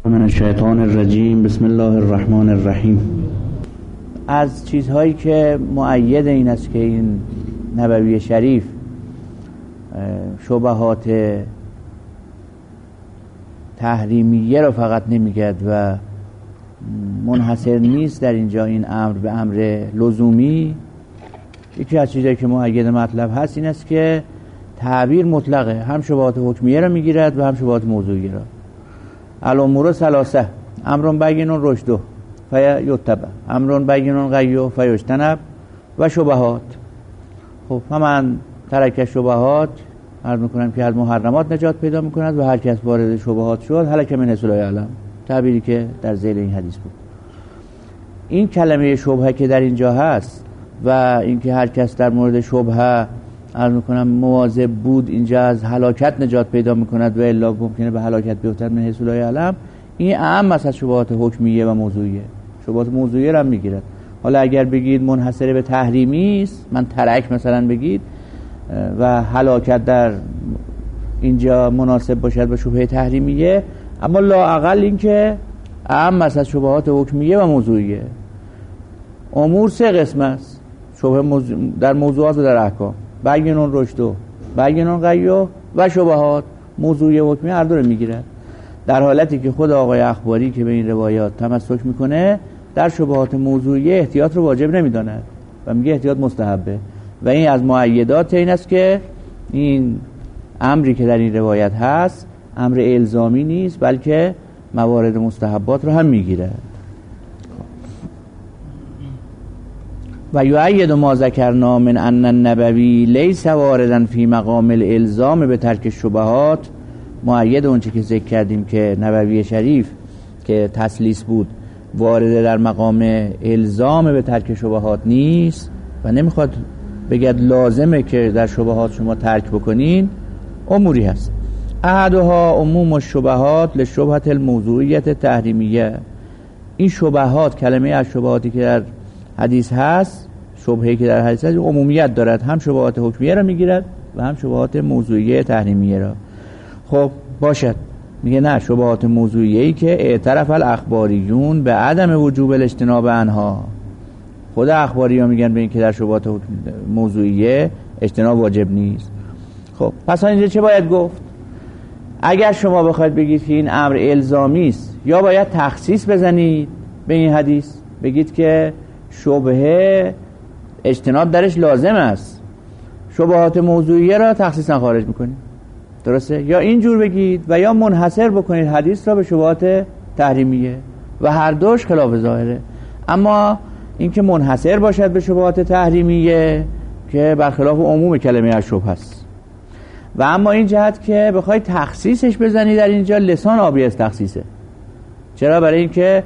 من الشیطان الرجیم. بسم الله الرحمن الرحیم. از چیزهایی که مؤید این است که این نبوی شریف شبهات تحریمیه رو فقط نمیگد و منحصر نیست در اینجا این امر به امر لزومی. یکی از چیزهایی که مؤید مطلب هست این است که تعبیر مطلقه، هم شبهات حکمیه رو میگیرد و هم شبهات موضوعیه را. الامور ثلاثه امر بین رشد فیتبع، امر بین غی فیجتنب و شبهات. خب من ترک شبهات عرض میکنم که از محرمات نجات پیدا میکند و هر کس وارد شبهات شد هلک من حیث لا یعلم، تعبیری که در ذیل این حدیث بود. این کلمه شبهه که در اینجا هست و اینکه هر کس در مورد شبهه عرض میکنم مواظب بود اینجا از هلاکت نجات پیدا میکند و الا ممکنه به هلاکت بیفتد من حیث لا یعلم، این اعم است از شبهات حکمیه و موضوعیه. شبهات موضوعیه رو هم میگیرد. حالا اگر بگید منحصر به تحریمی است، من ترک مثلا بگید و هلاکت در اینجا مناسب باشد با شبهه تحریمیه، اما لااقل این که اعم است از شبهات حکمیه و موضوعیه. امور سه قسم است شبهه در موضوعات و در احکام: بین رشد، بین غی و شبهات. موضوعی حکمی هر دو رو میگیرد، در حالتی که خود آقای اخباری که به این روایات تمسک میکنه در شبهات موضوعی احتیاط رو واجب نمیداند و میگه احتیاط مستحبه. و این از مؤیدات این است که این امری که در این روایت هست امر الزامی نیست، بلکه موارد مستحبات رو هم میگیره. و یؤید ما ذکرنا من ان النبوی لیس واردا فی مقام الالزام به ترک الشبهات. مؤید اون چی که ذکر کردیم که نبوی شریف که تسلیس بود وارد در مقام الزام به ترک شبهات نیست و نمیخواد بگید لازمه که در شبهات شما ترک بکنین. اموری هست: احدها عموم الشبهات لشبهة الموضوعیت تحریمیه. این شبهات، کلمه از شبهاتی که در حدیث هست، شبهه‌ای که در حدیث هست عمومیت دارد، هم شبهات حکمیه را میگیرد و هم شبهات موضوعیه تحریمیه را. خب باشد، میگه نه، شبهات موضوعیه‌ای که اعترف الاخباریون به عدم وجوب الاجتناب عنها. خود اخباری ها میگن به این که در شبهات موضوعیه اجتناب واجب نیست. خب پس اینجا چه باید گفت؟ اگر شما بخواید بگید که این امر الزامی است، یا باید تخصیص بزنید به این حدیث بگید که شبهه اجتناب درش لازم است، شبهات موضوعیه را تخصیصا خارج میکنید، درسته؟ یا اینجور بگید و یا منحصر بکنید حدیث را به شبهات تحریمیه و هر دوش خلاف ظاهره. اما اینکه منحصر باشد به شبهات تحریمیه که برخلاف عموم کلمه از شبهه است. و اما این جهت که بخوای تخصیصش بزنی در اینجا لسان آبی از تخصیصه. چرا؟ برای اینکه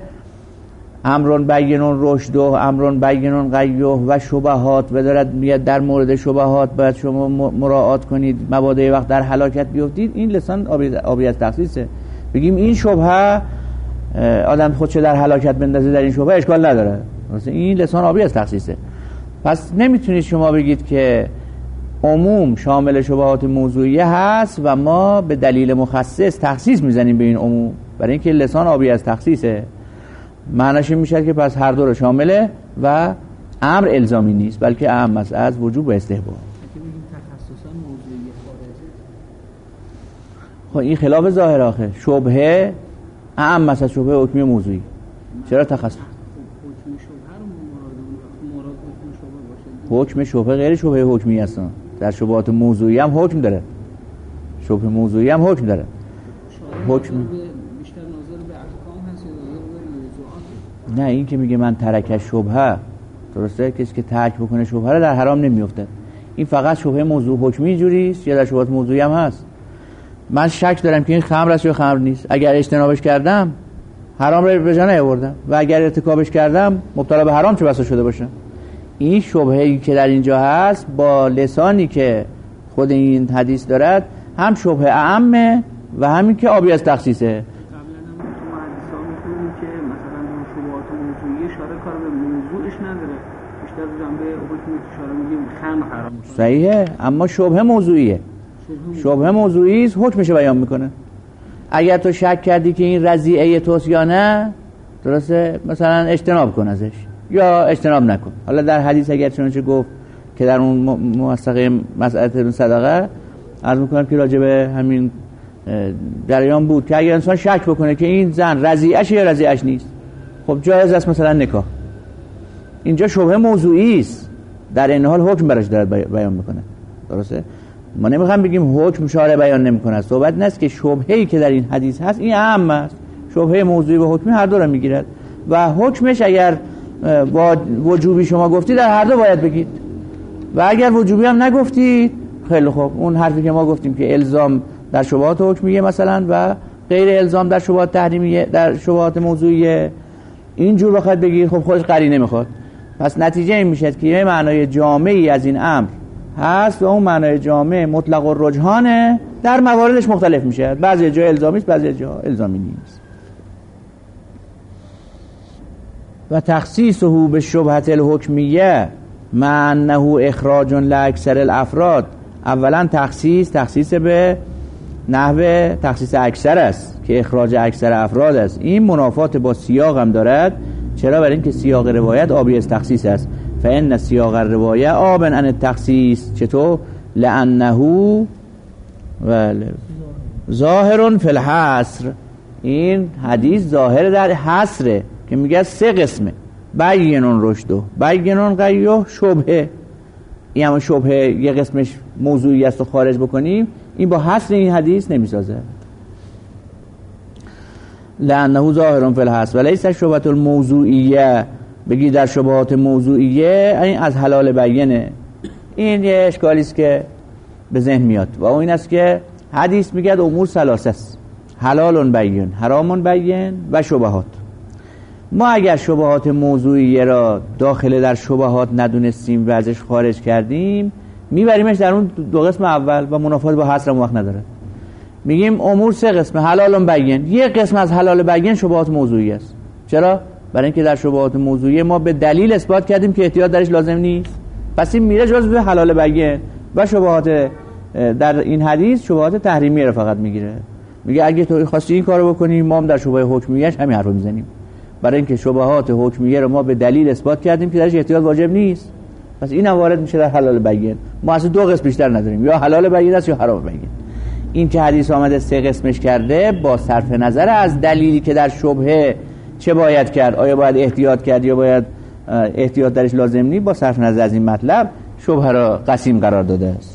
امرون بین رشد و امرون بین غی و شبهات و دارد میاد در مورد شبهات باید شما مراعات کنید مبادا وقت در هلاکت بیفتید. این لسان آبی از تخصیصه. بگیم این شبهه آدم خودشو در هلاکت بندازه، در این شبهه اشکال نداره، این لسان آبی از تخصیصه. پس نمیتونید شما بگید که عموم شامل شبهات موضوعیه هست و ما به دلیل مخصص تخصیص میزنیم به این عموم، برای اینکه لسان آبی از تخصیصه. معناش این میشه که پس هر دو رو شامله و امر الزامی نیست بلکه اعم است از وجوب و استحباب. خب این خلاف ظاهر آخه. شبهه اعم است از شبهه حکمی موضوعی. چرا تخصص؟ حکم شبهه غیر شبهه حکمی هستن. در شبهات موضوعی هم حکم داره، شبهه موضوعی هم حکم داره. حکم بیشتر ناظر به احکام هست یا ناظر به موضوعات؟ نه، این که میگه من ترک شبهه، درسته؟ کسی که ترک بکنه شبهه رو در حرام نمیفته. این فقط شبهه موضوع حکمی جوری است یا در شبهات موضوعی هم هست؟ من شک دارم که این خمر است یا خمر نیست. اگر اجتنابش کردم حرام رو به جا نیاوردم و اگر ارتکابش کردم مبتلا به حرام چه بسا شده باشم. این شبهه‌ای که در اینجا هست با لسانی که خود این حدیث دارد هم شبهه اعمه و همین که آبی از تخصیصه. قبلا هم تو حدیثا می‌خونیم که مثلا شبهات موضوعی اشاره کار به موضوعش نداره، بیشتر جنبه حکمی اشاره میگیم خمر حرام. صحیحه، اما شبهه موضوعیه. شبهه موضوعی است، حکمش بیان میکنه. اگر تو شک کردی که این رضیعه توست یا نه، درسته، مثلا اجتناب کن ازش یا اجتناب نکن. حالا در حدیث اگر چنانچه گفت که در اون موثقه مسئله صدقه عرض میکنم که راجع به همین جریان بود که اگر انسان شک بکنه که این زن رضیعه‌ش یا رضیعه‌ش نیست، خب جایز است مثلا نکاح. اینجا شبهه موضوعی است، در این حال حکم براش داره بیان میکنه، درسته؟ ما نمیخوام بگیم حکم شارع بیان نمیکنه، صحبت نیست که شبهه‌ای که در این حدیث هست این اهم است. شبهه موضوعی و حکمی هر دو رو میگیرد و حکمش اگر وجوبی شما گفتید در هر دو باید بگید و اگر وجوبی هم نگفتید خیلی خوب. اون حرفی که ما گفتیم که الزام در شبهات حکمیه مثلا و غیر الزام در شبهات تحریمیه، در شبهات موضوعیه، اینجور بخواد بگید خب خودش قرینه میخواد. پس نتیجه این میشه که یه معنای جامعی از این امر هست و اون معنای جامع مطلق الرجحانه، در مواردش مختلف میشه، بعضی جا الزامی است بعضی جا الزامی نیست. و تخصیصه به شبهت الحکمیه مع انه اخراج لاکثر الافراد. اولا تخصیص به نحو تخصیص اکثر است که اخراج اکثر افراد است. این منافات با سیاق هم دارد. چرا؟ برای اینکه سیاق روایت آبی از تخصیص است. فان سیاق الروایه آب عن التخصیص. چطور؟ لانه ظاهر فی الحصر. این حدیث ظاهر در حصره که میگه 3 قسمه: بینون رشد، بینون قیح، شبهه. این همون شبهه یه قسمش موضوعی است و خارج بکنیم، این با حصر این حدیث نمیسازه. لانه ظاهر فی الحصر ولیس شبهه الموضوعیه. بگی در شبهات موضوعیه این از حلال بینه. این یه اشکالی است که به ذهن میاد و اون این است که حدیث میگه امور ثلاثه است: حلال بین، حرام بین و شبهات. ما اگر شبهات موضوعیه را داخل در شبهات ندونستیم و ازش خارج کردیم، میبریمش در اون 2 قسم اول و منافات با حصر وقت نداره. میگیم امور 3 قسم: حلال بین. یه قسم از حلال بین شبهات موضوعی است. چرا؟ برای اینکه در شبهات موضوعی ما به دلیل اثبات کردیم که احتیاط درش لازم نیست، پس این میره جزو حلال بین. و شبهات در این حدیث شبهات تحریمیه رو فقط میگیره. میگه اگه تو خواستی این کارو بکنی ما هم در شبهه حکمیه‌اش همین حرفو میزنیم، برای اینکه شبهات حکمیه رو ما به دلیل اثبات کردیم که درش احتیاط واجب نیست، پس این هم وارد میشه در حلال بین. ما اصلا 2 قسم بیشتر نداریم، یا حلال بین است یا حرام بین. این که حدیث آمده 3 قسمش کرده با صرف نظر از دلیلی که در شبهه چه باید کرد، آیا باید احتیاط کرد یا باید احتیاط درش لازم نیست، با صرف نظر از این مطلب شبهه را قسیم قرار داده است.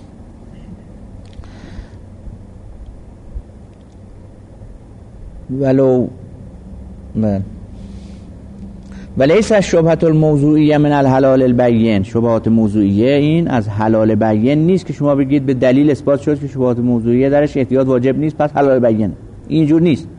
ولیس شبهه الموضوعیه من الحلال البین. شبهات موضوعیه این از حلال بین نیست که شما بگید به دلیل اثبات شد که شبهات موضوعیه درش احتیاط واجب نیست پس حلال بین. اینجور نیست.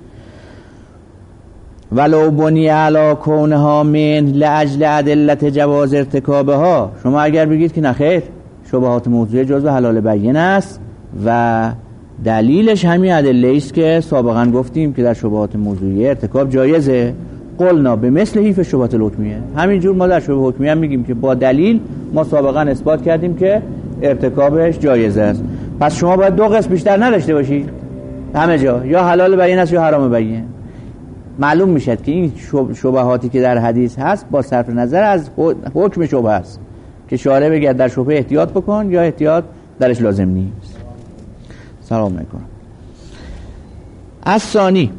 ولو بنی علی کونها من لاجل ادلت جواز ارتکابها. شما اگر بگید که نخیر شبهات موضوعیه جزو حلال بین است و دلیلش همین ادله است که سابقا گفتیم که در شبهات موضوعیه ارتکاب جایزه، قلنا به مثل حیف شبهات الحکمیه. همینجور ما در شبهه حکمیه هم میگیم که با دلیل ما سابقا اثبات کردیم که ارتکابش جایزه است. پس شما باید 2 قسم بیشتر نداشته باشید همه جا، یا حلال بین است یا حرام بین. معلوم میشد که این شبهاتی که در حدیث هست با صرف نظر از حکم شبهه است که شارع بگه در شبهه احتیاط بکن یا احتیاط درش لازم نیست. سلام میکنم. از ثانی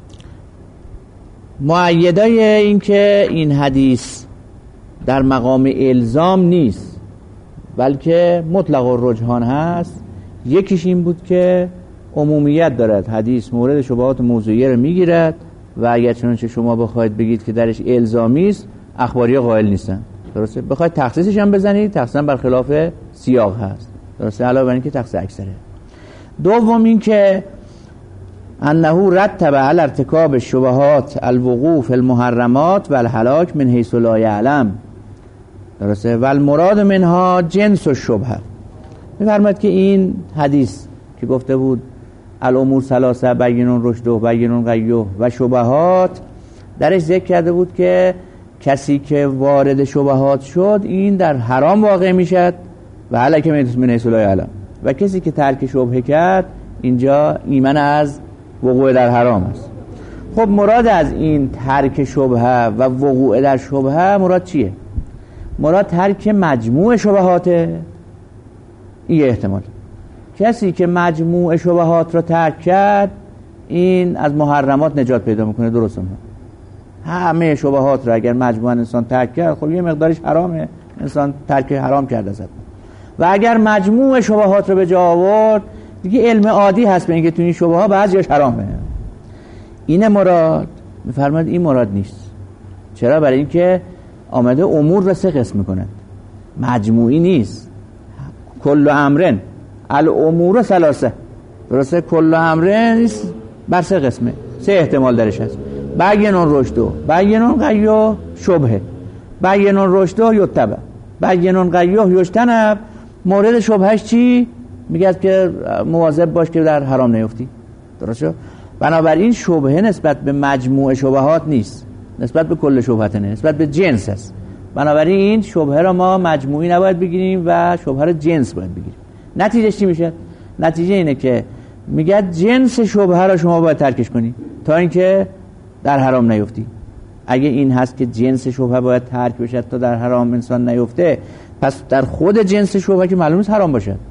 مؤیدای این که این حدیث در مقام الزام نیست بلکه مطلق الرجحان هست، یکیش این بود که عمومیت دارد. حدیث مورد شبهات موضوعیه رو میگیرد و اگر چنانچه شما بخواید بگید که درش الزامی است، اخباری قائل نیستن. درسته؟ بخواید تخصیصش هم بزنید، تخصیصا برخلاف سیاق هست. درسته؟ علاوه بر اینکه تخصیص اکثره. دوم این که انه رتب علی ارتکاب الشبهات الوقوع فی المحرمات و الهلاک من حیث لا یعلم. درسته؟ و المراد منها جنس الشبهه. می‌فرماید که این حدیث که گفته بود الامور ثلاثه بینون رشد و بینون قیح و شبهات، درش ذکر کرده بود که کسی که وارد شبهات شد این در حرام واقع میشد و هلاک من حیث لا یعلم، و کسی که ترک شبهه کرد اینجا ایمن از وقوع در حرام است. خب مراد از این ترک شبهه و وقوع در شبهه مراد چیه؟ مراد ترک مجموع شبهاته. این احتمال کسی که مجموع شبهات رو ترک کرد این از محرمات نجات پیدا میکنه. درسته؟ همه شبهات رو اگر مجموعاً انسان ترک کرد خب یه مقدارش حرامه، انسان ترک حرام کرده است. و اگر مجموع شبهات رو به جا آورد دیگه علم عادی هست به اینکه تو این شبهه بعضیش حرامه. این مراد میفرماد این مراد نیست. چرا؟ برای اینکه آمده امور رو سه قسم میکنه، مجموعی نیست. کل امرن الامور ثلاثه، درسته؟ کل امرن نیست، بر سه قسمه، سه احتمال درش هست. بینون رشدو، بینون قیو شبهه، بینون رشدو یتبع، بینون قیو یجتنب. مورد شبهش چی؟ میگه که مواظب باش که در حرام نیفتی. درسته؟ بنابراین شبهه نسبت به مجموع شبهات نیست، نسبت به کل شبهات نه، نسبت به جنس است. بنابراین شبهه را ما مجموعی نباید بگیریم و شبهه را جنس باید بگیریم. نتیجه چی میشه؟ نتیجه اینه که میگه جنس شبهه را شما باید ترکش کنی تا اینکه در حرام نیفتی. اگه این هست که جنس شبهه باید ترک بشه تا در حرام انسان نیفته، پس در خود جنس شبهه که معلوم است حرام باشه.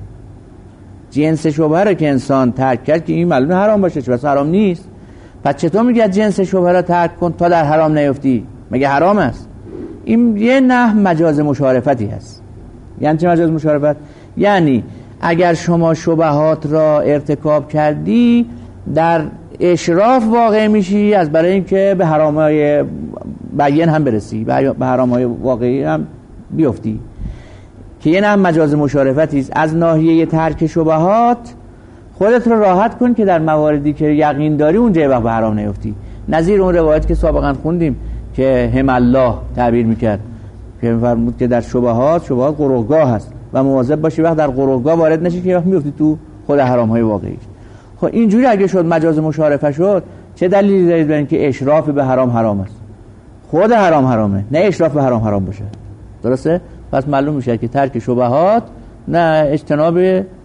جنس شبهه را که انسان ترک کرد که این معلومه حرام باشه، چه بس حرام نیست. پس چطور میگه جنس شبهه را ترک کن تا در حرام نیفتی؟ مگه حرام است؟ این یه نحو مجاز مشارفتی هست. یعنی چه مجاز مشارفت؟ یعنی اگر شما شبهات را ارتکاب کردی در اشراف واقع میشی از برای اینکه به حرامهای بیان هم برسی، به حرامهای واقعی هم بیفتی، که یه نحو مجاز مشارفتی است. از ناحیه ترک شبهات خودت رو راحت کن که در مواردی که یقین داری اونجا وقت به حرام نیفتی. نظیر اون روایت که سابقا خوندیم که هم الله تعبیر میکرد که فرمود که در شبهات قروقگاه هست و مواظب باشی وقت در قروقگاه وارد نشی که وقت میفتی تو خود حرامهای واقعی. خب اینجوری اگه شد مجاز مشارفه شد، چه دلیلی دارید بر اینکه اشراف به حرام است؟ خود حرام حرامه، نه اشراف به حرام باشه. درسته؟ پس معلوم میشه که ترک شبهات نه اجتناب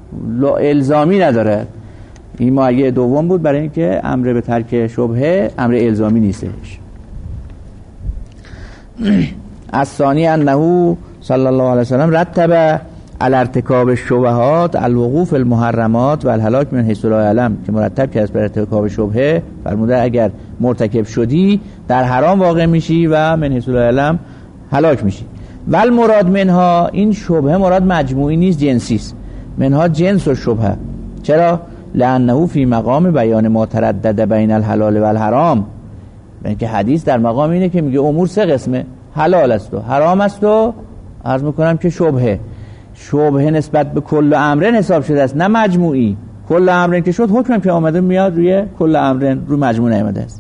الزامی نداره. این مایه دوم بود برای اینکه امر به ترک شبهه امر الزامی نیستش. از ثانی انه صلی الله علیه وسلم رتب علی ارتکاب الشبهات الوقوف المحرمات و الهلاک من حیث لا یعلم، که مرتب کرد بر ارتکاب شبهه فرموده اگر مرتکب شدی در حرام واقع میشی و من حیث لا یعلم هلاک میشی. ول مراد منها، این شبهه مراد مجموعی نیست، جنسی است. منها جنس و شبهه. چرا؟ لانه فی مقام بیان ما تردد بین الحلال و الحرام، یعنی که حدیث در مقام اینه که میگه امور سه قسمه، حلال است و حرام است و عرض میکنم که شبهه نسبت به کل امرن حساب شده است، نه مجموعی. کل امرن که شد حکم که آمده میاد روی کل امرن، روی مجموع نیامده است.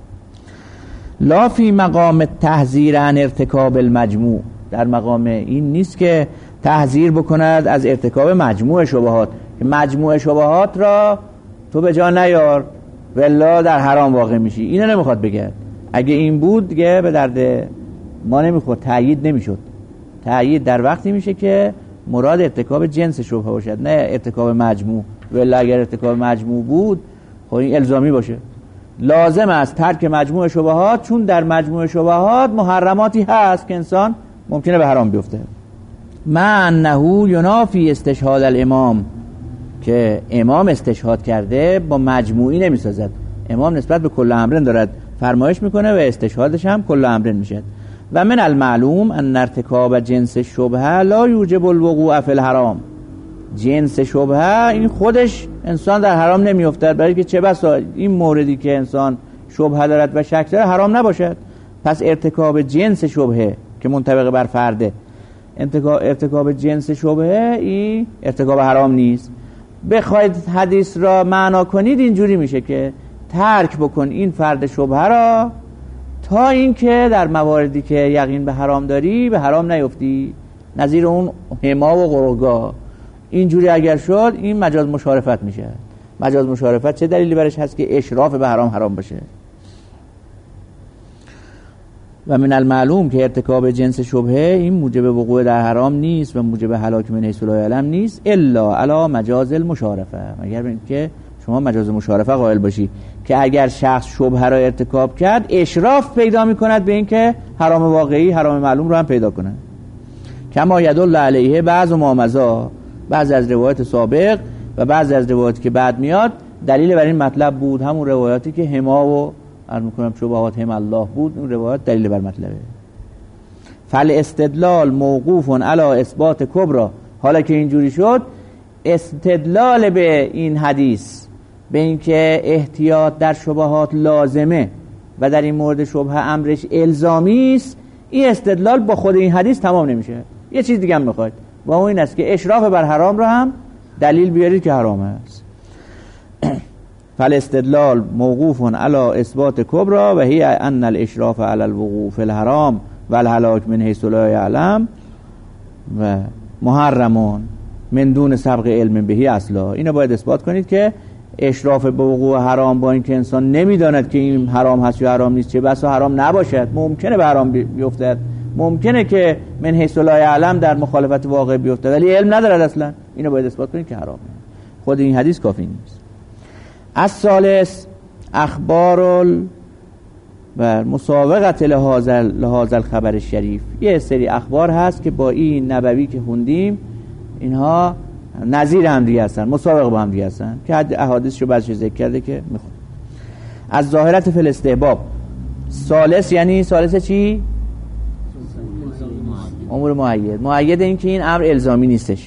لا فی مقام تحذیر عن ارتکاب المجموع، در مقام این نیست که تحذیر بکند از ارتکاب مجموع شبهات، که مجموع شبهات را تو به جا نیار والله در حرام واقع میشی. اینو نمیخواد بگه. اگه این بود دیگه به درد ما نمیخورد، تأیید نمیشد. تأیید در وقتی میشه که مراد ارتکاب جنس شبهه باشد، نه ارتکاب مجموع. والله اگر ارتکاب مجموع بود خب این الزامی باشه. لازم است ترک مجموع شبهات، چون در مجموع شبهات محرماتی هست که انسان ممکنه به حرام بیفته. مع انه ینافی استشهاد الامام، که امام استشهاد کرده با مجموعی نمیسازد. امام نسبت به کل امرن دارد فرمایش میکنه و استشهادش هم کل امرن میشه. و من المعلوم ان ارتکاب جنس شبهه لا یوجب الوقوع فی الحرام، جنس شبهه این خودش انسان در حرام نمیافتد، برای که چه بسا این موردی که انسان شبهه دارد و شک داره حرام نباشد. پس ارتکاب جنس شبهه که منطبق بر فرده، ارتکاب جنس شبهه این ارتکاب حرام نیست. بخواید حدیث را معنا کنید اینجوری میشه که ترک بکن این فرد شبهه را تا اینکه در مواردی که یقین به حرام داری به حرام نیفتی، نظیر اون حما و قروقگاه. اینجوری اگر شد این مجاز مشارفت میشه. مجاز مشارفت چه دلیلی برش هست که اشراف به حرام باشه؟ و من المعلوم که ارتکاب جنس شبهه این موجب وقوع در حرام نیست و موجب هلاک من حیث لا یعلم نیست الا علی مجاز المشارفه، مگر اینکه شما مجاز مشارفه قائل باشی که اگر شخص شبهه را ارتکاب کرد اشراف پیدا میکند به این که حرام واقعی حرام معلوم رو هم پیدا کنه. کما یدل علیه بعض معامزا، بعض از روایات سابق و بعض از روایاتی که بعد میاد دلیل بر این مطلب بود. همون روایاتی که حما و عرض میکنم شبهات هم الله بود، اون روایات دلیل بر مطلبه. فل استدلال موقوف علی اثبات کبرا. حالا که اینجوری شد، استدلال به این حدیث به اینکه احتیاط در شبهات لازمه و در این مورد شبهه امرش الزامی است، این استدلال با خود این حدیث تمام نمیشه. یه چیز دیگه هم میخواد و اون این است که اشراف بر حرام رو هم دلیل بیارید که حرام است. فالاستدلال موقوف علی اثبات کبرا و هی ان الاشراف علی الوقوع فی الحرام و الهلاک من حیث لا یعلم و محرمون من دون سبق علم بهی اصلا. اینو باید اثبات کنید که اشراف به وقوع حرام با اینکه انسان نمیداند که این حرام هست یا حرام نیست، چه بسا حرام نباشد، ممکنه به حرام بیفتد، ممکنه که من حیث لا یعلم در مخالفت واقع بیفتد ولی علم ندارد اصلا. اینو باید اثبات کنید که حرامه. خود این حدیث کافی نیست. الثالث اخبار و مسابقت لهذا الخبر الشریف. یه سری اخبار هست که با این نبوی که خوندیم اینها نظیر هم دیگه هستن، مسابقه با هم دیگه هستن که احادیث رو بعضش ذکر کرده که میخوام. از ظاهرت فی الاستحباب. ثالث یعنی ثالث چی؟ امور مؤید این که این امر الزامی نیستش.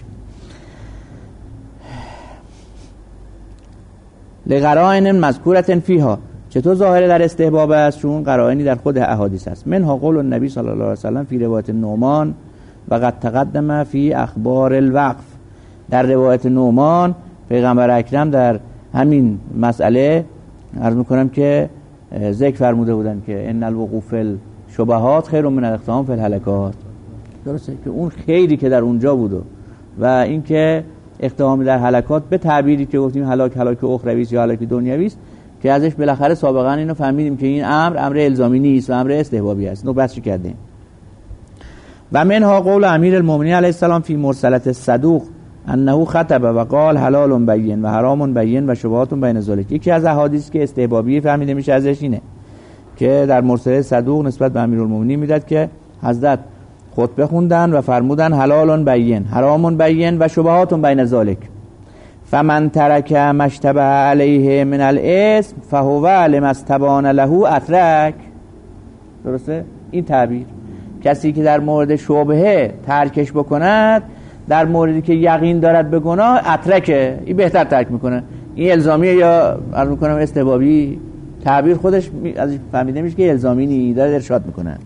لقرائن مذکورة فیها. چطور ظاهر در استحباب است؟ چون قرائنی در خود احادیث است. منها قول النبی صلی الله علیه وسلم فی روایت نعمان و قد تقدم فی اخبار الوقف. در روایت نعمان پیغمبر اکرم در همین مسئله عرض میکنم که ذکر فرموده بودن که ان الوقوف الشبهات خیر من الاقتحام فی الهلکات. درسته که اون خیری که در اونجا بود و اینکه اقتحام در هلکات به تعبیری که گفتیم هلاک اخروی است یا هلاک دنیوی است که ازش بالاخره سابقا اینو فهمیدیم که این امر الزامی نیست و امر استحبابی است. نوبتش کردیم. و منها قول امیر المؤمنین علیه السلام فی مرسلت الصدوق انه خطب و قال حلال بین و حرام بین و شبهات بین ذلک. یکی از احادیث که استحبابی فهمیده میشه ازش اینه که در مرسله صدوق نسبت به امیر المؤمنین میداد که حضرت خطبه خوندن و فرمودن حلال بین حرام بین و شبهات بین ذلک فمن ترک مشتبه علیه من الاسم فهو لما استبان له اترک. درسته؟ این تعبیر کسی که در مورد شبهه ترکش بکند در موردی که یقین دارد به گناه اترکه، این بهتر ترک میکنه. این الزامیه یا عرض میکنم استحبابی؟ تعبیر خودش از فهمیده میشه که الزامی نی، داره ارشاد میکنه.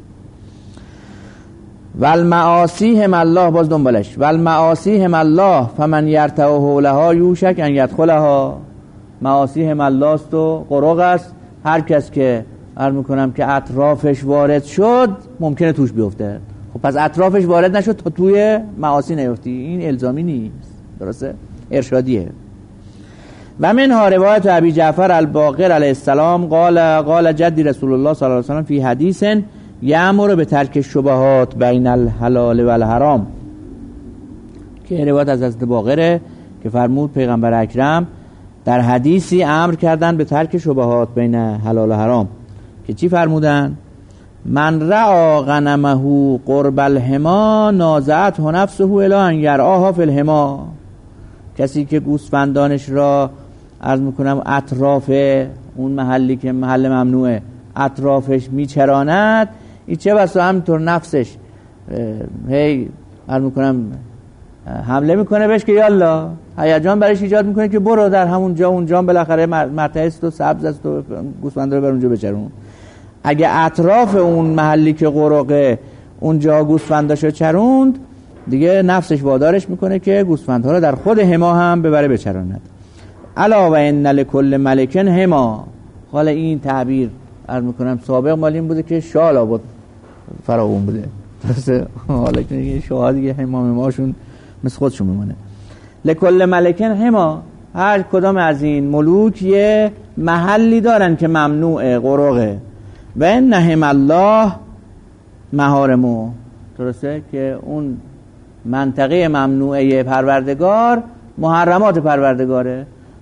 والمعاصی هم الله، باز دنبالش والمعاصی هم الله فمن یرتع حولها یوشک ان یدخلها. معاصی هم الله است و قرق است، هر کس که عرض میکنم که اطرافش وارد شد ممکنه توش بیفته. خب پس اطرافش وارد نشد تا توی معاصی نیفتی، این الزامی نیست. درسته؟ ارشادیه. و منها روایت ابی جعفر الباقر علیه السلام قال جدی رسول الله صلی الله علیه وسلم فی حدیث یأمر به ترک الشبهات بین الحلال و الحرام، که روایت از حضرت باقره که فرمود پیغمبر اکرم در حدیثی امر کردن به ترک شبهات بین حلال و حرام که چی فرمودن؟ من رعا غنمه قرب الحما نازعته نفسه الی ان یرعاها فی الحما. کسی که گوسفندانش را عرض میکنم اطراف اون محلی که محل ممنوعه اطرافش میچراند، این چه بسا همینطور نفسش هی عرض میکنم حمله میکنه بهش که یالا، هیجان برش ایجاد میکنه که برو در همون جا، اونجا بالاخره مرتع است و سبز است و گوسفند رو بر اونجا بچرون. اگه اطراف اون محلی که قرقه اونجا گوسفنداشو چروند دیگه نفسش وادارش میکنه که گوسفندها رو در خود حما هم ببره بچراند. الا و ان لکل ملک حما. حالا این تعبیر عرض میکنم سابق مال این بوده که شال آباد فراوون بوده، درسته؟ حالا که شاه دیگه حمامشون مثل خودشون میمونه. لکل ملک حما، هر کدام از این ملوک یه محلی دارن که ممنوع قرقه. و ان حم الله محارمو، درسته؟ که اون منطقه ممنوعه پروردگار محرمات پروردگاره.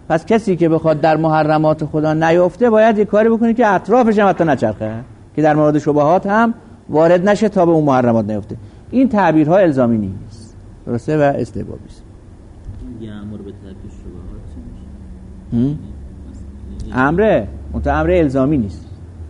پس کسی که بخواد در محرمات خدا نیفته باید یه کاری بکنه که اطرافش هم حتی نچرخه، که در مورد شبهات هم وارد نشه تا به اون محرمات نیفته. این تعبیرها الزامی نیست، درسته، و استحبابی است. یه امر به ترک شبهات چی میشه؟ امره الزامی نیست.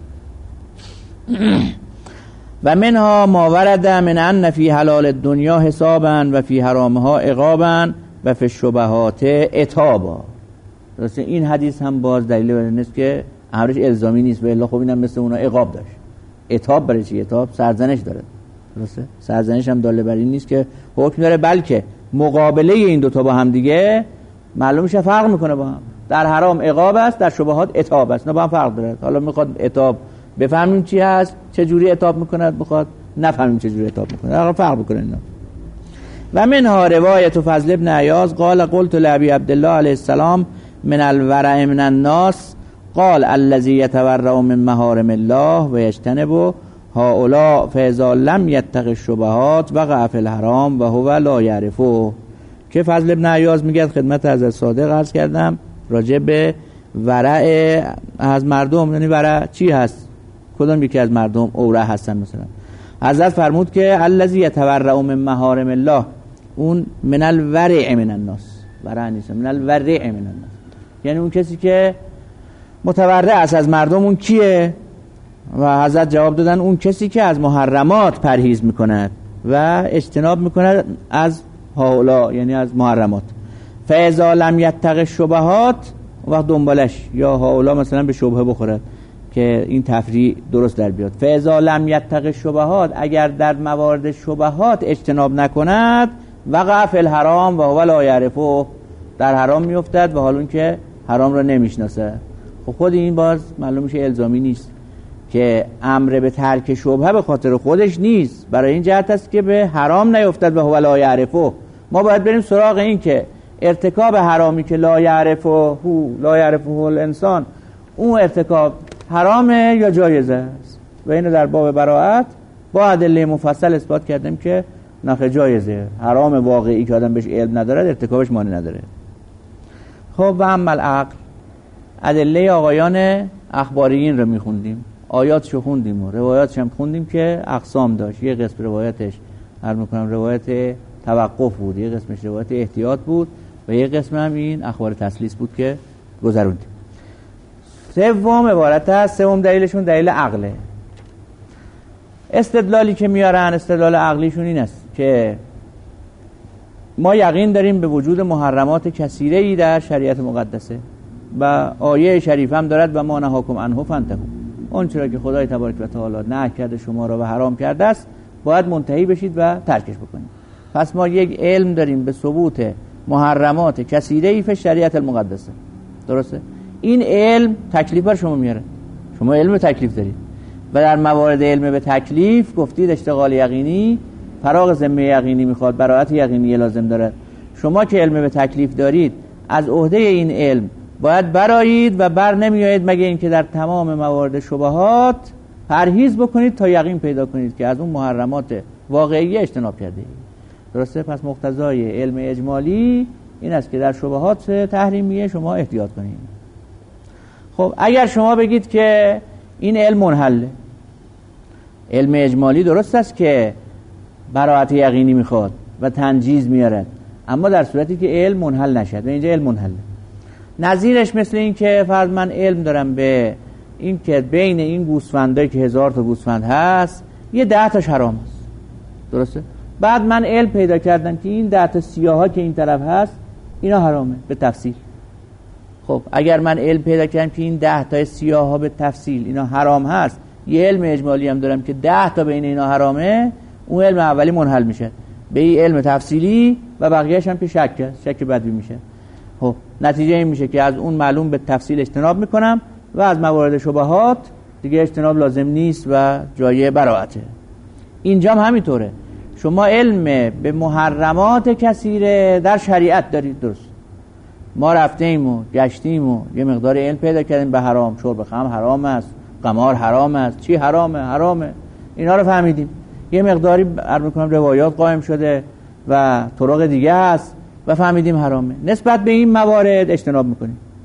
و منها ما ورد من ان فی حلال الدنیا حسابا و فی حرامها عقابا و فی الشبهات عتابا. درسته، این حدیث هم باز دلیل بر این است که امرش الزامی نیست، و الا خب اینم مثل اونا عقاب داشت. عتاب برای چی؟ عتاب سرزنش داره، درسته، سرزنش هم داله بر این نیست که حکم داره، بلکه مقابله این دوتا با هم دیگه معلوم میشه فرق میکنه با هم. در حرام عقاب است، در شبهات عتاب است، نه با هم فرق داره. حالا میخواد عتاب بفهمیم چی هست، چه جوری عتاب میکنه، میخواد نفهمیم چه جوری عتاب میکنه، حالا فرق میکنه اینا. و منها روایت فضل ابن عیاض قال قلت لابی عبدالله علیه السلام من الورع من الناس قال الذي يتورع من محارم الله و یجتنب هؤلاء فاذا لم يتق الشبهات وقع في الحرام و هو لا يعرفه. که فضل ابن عیاض میگه خدمت حضرت صادق عرض کردم راجع به ورع از مردم، یعنی ورع چی هست، کدام یکی از مردم اورع هستن. مثلا حضرت فرمود که الذی یتورع من محارم الله، اون من الورع من الناس، ورع نیست، من الورع من الناس، یعنی اون کسی که متورع است از مردم. اون کیه؟ و حضرت جواب دادن اون کسی که از محرمات پرهیز میکند و اجتناب میکند از هؤلاء، یعنی از محرمات. فاذا لم یتق الشبهات، وقت دنبالش یا هؤلاء مثلا به شبهه بخورد که این تفریع درست در بیاد. فاذا لم یتق الشبهات، اگر در موارد شبهات اجتناب نکند، وقع فی الحرام و هو لا یعرفه، در حرام میافتد و حال اون که حرام را نمیشناسه. خب خود این باز معلوم میشه الزامی نیست، که امر به ترک شبهه به خاطر خودش نیست، برای این جهت است که به حرام نیفتد و هو لا یعرفه. ما باید بریم سراغ این که ارتکاب حرامی که لا یعرفه الانسان، اون ارتکاب حرامه یا جایزه است، و اینو در باب براءت با ادله مفصل اثبات کردیم که نخ جایزه، حرام واقعی که آدم بهش علم نداره ارتکابش مانع نداره. خب و اما العقل، ادله آقایان اخباریین رو میخوندیم، آیاتشو خوندیم و روایاتش هم خوندیم که اقسام داشت. یه قسم روایتش عرض میکنم روایت توقف بود، یه قسمش روایت احتیاط بود و یه قسم هم این اخبار تسلیس بود که گذروندیم. سوم عبارت است، سوم دلیلشون دلیل عقله. استدلالی که میارن، استدلال عقلیشون این است که ما یقین داریم به وجود محرمات کثیره‌ای در شریعت مقدسه و آیه شریف هم دارد و ما نهاکم عنه فانتهوا، اون چرا که خدای تبارک و تعالی نهی کرده شما را و حرام کرده است باید منتهی بشید و ترکش بکنید. پس ما یک علم داریم به ثبوت محرمات کثیره‌ای فی شریعت المقدسه، درسته؟ این علم تکلیف بر شما میاره، شما علم به تکلیف دارید و در موارد علم به تکلیف گفتید اشتغال یقینی فراغ ذمه یقینی میخواد، براءت یقینی لازم داره. شما که علم به تکلیف دارید از عهده این علم باید برایید و بر نمیایید مگه اینکه در تمام موارد شبهات پرهیز بکنید تا یقین پیدا کنید که از اون محرمات واقعی اجتناب کرده اید. درسته؟ پس مقتضای علم اجمالی این است که در شبهات تحریمیه شما احتیاط کنید. خب اگر شما بگید که این علم منحله، علم اجمالی درست است که براءت یقینی میخواد و تنجیز میارد، اما در صورتی که علم منحل نشد و اینجا علم منحله. نظیرش مثل این که فرض من علم دارم به این که بین این گوسفندایی که 1000 تا گوسفند هست یه 10 تاش حرام است، درسته؟ بعد من علم پیدا کردم که این 10 تا سیاها که این طرف هست اینا حرامه به تفصیل. خب اگر من علم پیدا کردم که این 10 تا سیاها به تفصیل اینا حرام هست، یه علم اجمالی هم دارم که 10 تا بین اینا حرامه، اون علم اولی منحل میشه به این علم تفصیلی و بقیه‌اش هم که شک بدوی میشه. خب نتیجه این میشه که از اون معلوم به تفصیل اجتناب میکنم و از موارد شبهات دیگه اجتناب لازم نیست و جای براءته. اینجا هم همینطوره، شما علم به محرمات کثیره در شریعت دارید، درست؟ ما رفتیم و گشتیم و یه مقدار علم پیدا کردیم به حرام، شرب خمر حرام است، قمار حرام است، چی حرامه اینا رو فهمیدیم. یه مقداری عرض می‌کنم روایات قائم شده و طرق دیگه هست و فهمیدیم حرامه، نسبت به این موارد اجتناب میکنیم.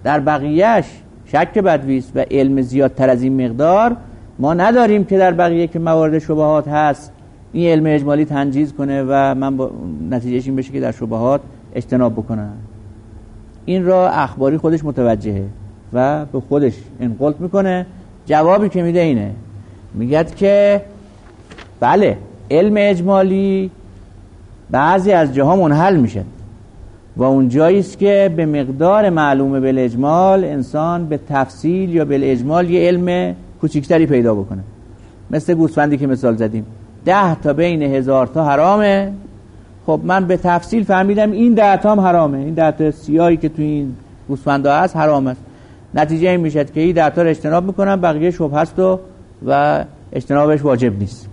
در بقیهش شک بدویست و علم زیادتر از این مقدار ما نداریم که در بقیه که موارد شبهات هست این علم اجمالی تنجیز کنه و من با نتیجهش این بشه که در شبهات اجتناب بکنم. این را اخباری خودش متوجهه و به خودش انقلت میکنه. جوابی که میده اینه، میگد که بله علم اجمالی بعضی از جاها منحل میشه و اون جاییست که به مقدار معلومه بالاجمال انسان به تفصیل یا بالاجمال یه علم کوچکتری پیدا بکنه. مثل گوسفندی که مثال زدیم 10 تا بین 1000 تا حرامه، خب من به تفصیل فهمیدم این 10 تا هم حرامه، این 10 تا سیاهی که تو این گوسفندا هست حرام است. نتیجه این میشه که این 10 تا رو اجتناب میکنم، بقیه شبهه است و اجتنابش واجب نیست.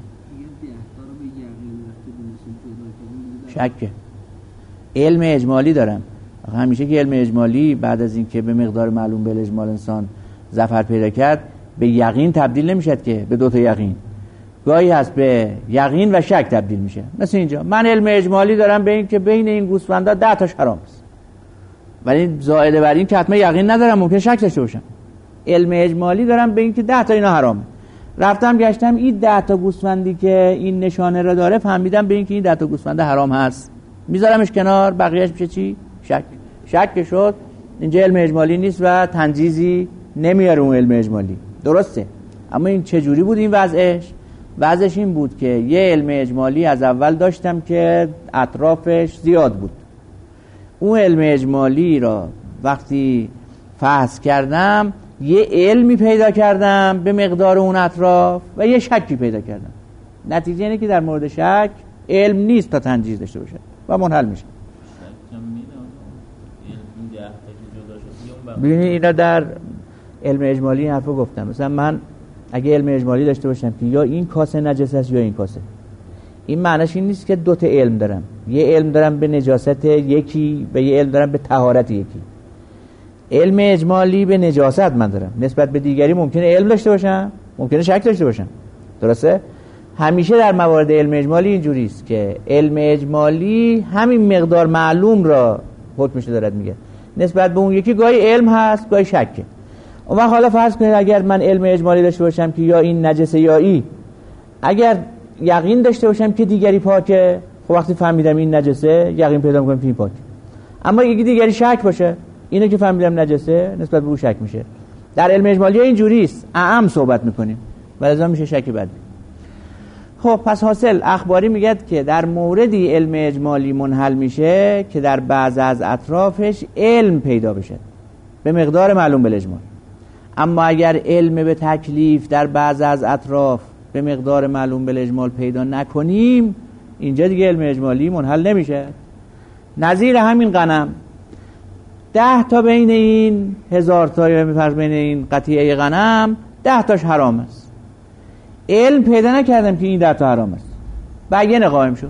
شکه علم اجمالی دارم. همیشه که علم اجمالی بعد از این که به مقدار معلوم بالاجمال انسان ظفر پیدا کرد به یقین تبدیل نمیشد که به 2 تا یقین، گاهی هست به یقین و شک تبدیل میشه. مثل اینجا من علم اجمالی دارم به این که بین این گوسفندا 10 تاش حرام است، ولی زائد بر این که حتما یقین ندارم، ممکن شک داشته باشم. علم اجمالی دارم به این که 10 تا اینا حرامه. رفتم گشتم این 10 تا گوسفندی که این نشانه را داره فهمیدم به این که این 10 تا گوسفند حرام هست، میذارمش کنار، بقیه‌اش میشه چی؟ شک شد. اینجا علم اجمالی نیست و تنجیزی نمیاره اون علم اجمالی. درسته، اما این چه جوری بود این وضعش این بود که یه علم اجمالی از اول داشتم که اطرافش زیاد بود. اون علم اجمالی را وقتی فحص کردم یه علمی پیدا کردم به مقدار اون اطراف و یه شکی پیدا کردم. نتیجه اینه که در مورد شک علم نیست تا تنجیز داشته باشه و منحل میشه. ببینید اینا در علم اجمالی این حرفو گفتم. مثلا من اگه علم اجمالی داشته باشم که یا این کاسه نجس است یا این کاسه، این معنیش این نیست که 2 تا علم دارم. یه علم دارم به نجاست یکی و یه علم دارم به طهارت یکی. علم اجمالی به نجاست من دارم، نسبت به دیگری ممکنه علم داشته باشم، ممکنه شک داشته باشم. درسته؟ همیشه در موارد علم اجمالی اینجوری است که علم اجمالی همین مقدار معلوم را حکمش دارد میگه، نسبت به اون یکی گاهی علم هست گاهی شکه. و حالا فرض کنید اگر من علم اجمالی داشته باشم که یا این نجسه یا این، اگر یقین داشته باشم که دیگری پاکه، خب وقتی فهمیدم این نجسه یقین پیدا میکنم که این پاکه. اما یکی دیگری شک باشه، اینو که فهمیدم نجسه نسبت به اون شک میشه. در علم اجمالی اینجوری است، اعم صحبت میکنیم و لذا میشه شک بدی. خب پس حاصل اخباری میگه که در موردی علم اجمالی منحل میشه که در بعض از اطرافش علم پیدا بشه به مقدار معلوم بالاجمال. اما اگر علم به تکلیف در بعض از اطراف به مقدار معلوم بالاجمال پیدا نکنیم، اینجا دیگه علم اجمالی منحل نمیشه. نظیر همین غنم 10 تا بین این 1000 تا یا می‌فرض بین این قطیعه غنم 10 تاش حرام است. علم پیدا نکردم که این 10 تا حرام است. بیانه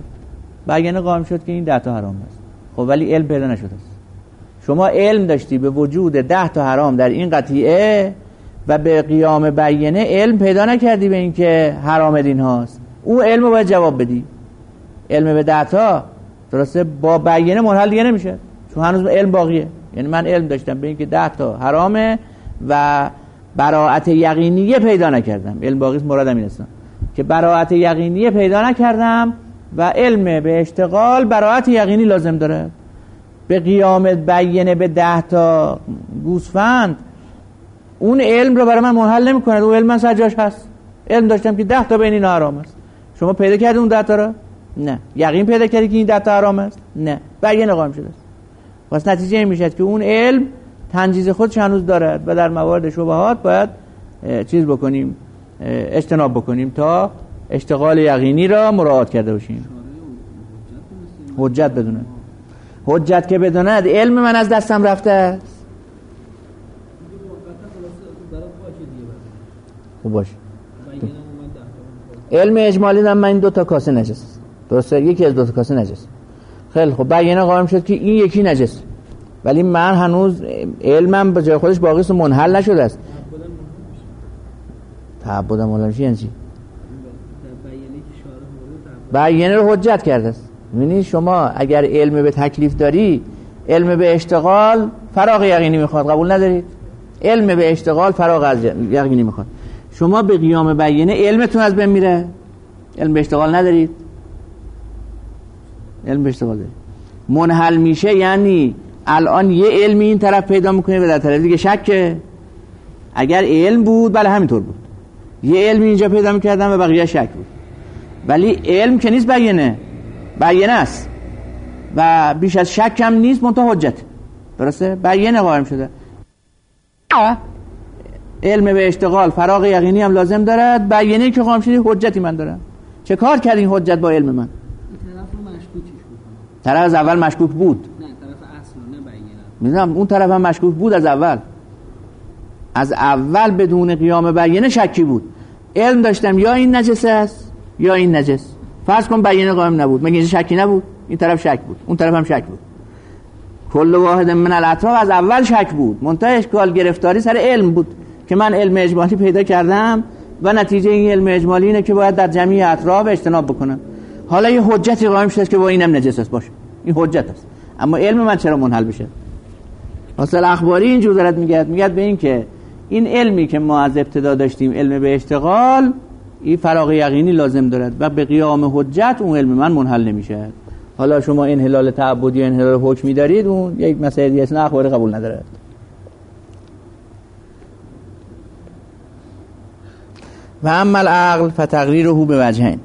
قائم شد که این 10 تا حرام است. خب ولی علم پیدا نشده است. شما علم داشتی به وجود 10 تا حرام در این قطیعه و به قیام بیانه علم پیدا نکردی به این که حرام دین هاست. اون علم رو باید جواب بدی. علم به 10 تا درسته با بیانه منحل دیگه نمیشه، چون هنوز علم باقیه. یعنی من علم داشتم به این که 10 تا حرامه و براءت یقینیه پیدا نکردم. علم باقی است، مرادم این است که براءت یقینیه پیدا نکردم و علم به اشتغال براءت یقینی لازم داره. به قیام بیانه به 10 تا گوسفند اون علم رو برای من منحل نمی‌کنه. اون علم من سرجاش هست. علم داشتم که 10 تا بین اینا حرام است. شما پیدا کردید اون 10 تا رو؟ نه. یقین پیدا کردی که این 10 تا حرام است؟ نه. بیانه قائم شده است. پس نتیجه این میشه که اون علم تنجیز خودش هنوز دارد و در موارد شبهات باید چیز بکنیم، اجتناب بکنیم تا اشتغال یقینی را مراعات کرده باشیم. حجت بدونه. حجت که بدوند علم من از دستم رفته است. خوب باشه. علم اجمالی دارم من این 2 تا کاسه نجس. درسته؟ یکی از 2 تا کاسه نجس. خیلی خب بیانه قائم شد که این یکی نجس، ولی من هنوز علمم به جای خودش باقی است و منحل نشده است. تعبدم مولا میشه یعنی چی؟ بیانه رو حجت کرده است. می‌بینی شما اگر علم به تکلیف داری علم به اشتغال فراغ یقینی میخواد، قبول ندارید؟ علم به اشتغال فراغ از یقینی میخواد. شما به قیام بیینه علمتون از بین میره، علم به اشتغال ندارید، علم به اشتغال دارید، منحل میشه. یعنی الان یه علمی این طرف پیدا میکنه و در طرف دیگه شکه. اگر علم بود بله همینطور بود، یه علمی اینجا پیدا میکردن و بقیه شک بود، ولی علم که نیست، بیینه است و بیش از شک هم نیست، منتها حجت، درسته؟ بیینه قائم شده. علم به اشتغال فراغ یقینی هم لازم دارد، بیینه که قائم شده حجتی من دارم. چه کار کرد این حجت با علم من؟ طرف رو مشکوکش بکنه. طرف از اول مشکوک بود، نه طرف اصل نه بیینه. میدونم اون طرف هم مشکوک بود از اول بدون قیام بیینه شکی بود. علم داشتم یا این نجس است یا این نجس. فرض کن بیینه قائم نبود، مگه اینجا شکی نبود؟ این طرف شک بود، اون طرف هم شک بود. کل واحد من الاطراف از اول شک بود، منتها اشکال گرفتاری سر علم بود که من علم اجمالی پیدا کردم و نتیجه این علم اجمالی اینه که باید در جمعی اطراف اجتناب بکنم. حالا یه حجتی قائم شده که با اینم نجس است، باشه این حجت است، اما علم من چرا منحل بشه؟ اصل اخباری اینجور دارد میگه به این که این علمی که ما از ابتدا داشتیم، علم به اشتغال، این فراغ یقینی لازم دارد و به قیام حجت اون علم من منحل نمیشه. حالا شما انحلال تعبدی یا انحلال حکمی دارید، اون یک مسئله دیگه است، نه اخباری قبول ندارد. و اما العقل فتقریره به وجهین،